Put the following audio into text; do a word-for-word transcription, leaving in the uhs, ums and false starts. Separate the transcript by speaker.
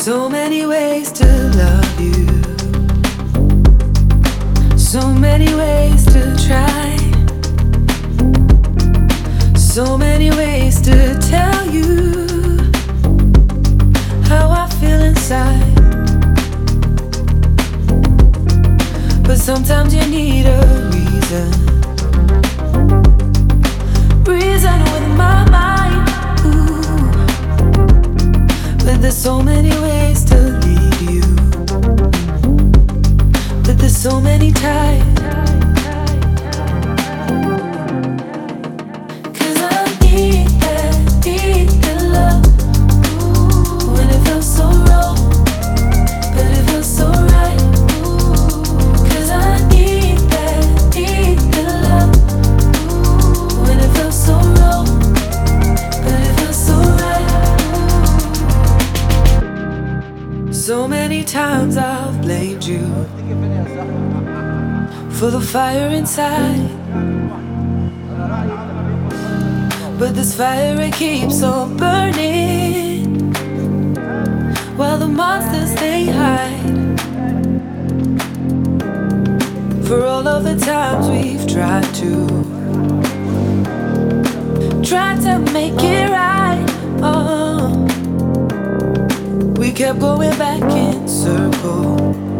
Speaker 1: So many ways to love you, so many ways to try, so many ways to tell you how I feel inside. But sometimes you need a reason, reason with my mind, ooh. But there's so many ways to leave you, but there's so many times. Cause I need that, need that love, ooh. When it feels so wrong, but it feels so right, ooh. Cause I need that, need that love, ooh. When it feels so wrong, but it feels so right. So many times I've blamed you for the fire inside, but this fire, it keeps on burning while the monsters, they hide. For all of the times we've tried to, tried to make it right, oh, we kept going back in circles.